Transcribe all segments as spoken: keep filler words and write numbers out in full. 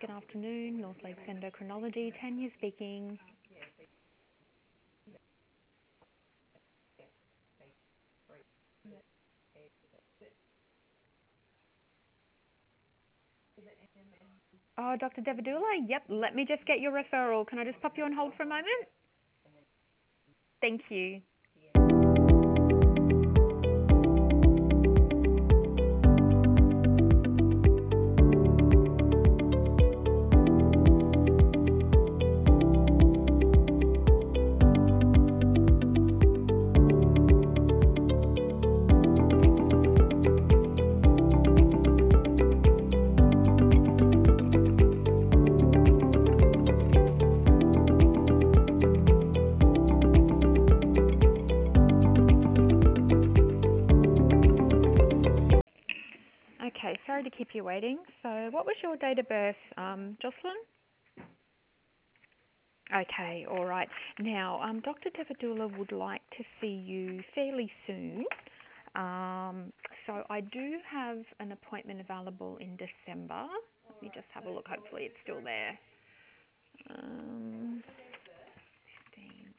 Good afternoon, North Lakes Endocrinology. Tanya speaking. Oh, Doctor Devadula? Yep, let me just get your referral. Can I just pop you on hold for a moment? Thank you. Okay, sorry to keep you waiting. So what was your date of birth, um, Jocelyn? Okay, all right. Now, um, Doctor Devadula would like to see you fairly soon. Um, so I do have an appointment available in December. Let me just have a look. Hopefully it's still there. Um, fifteenth.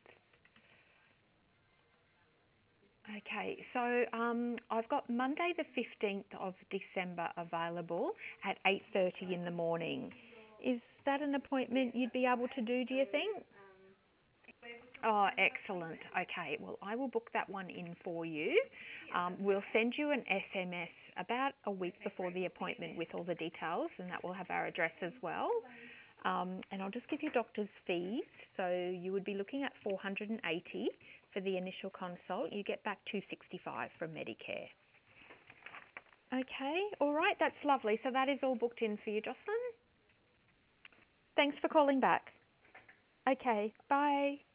Okay, so um, I've got Monday the fifteenth of December available at eight thirty in the morning. Is that an appointment you'd be able to do, do you think? Oh, excellent. Okay, well, I will book that one in for you. Um, we'll send you an S M S about a week before the appointment with all the details, and that will have our address as well. Um, and I'll just give you doctor's fees. So you would be looking at four hundred eighty for the initial consult. You get back two hundred sixty-five from Medicare. Okay, all right, that's lovely. So that is all booked in for you, Jocelyn. Thanks for calling back. Okay, bye.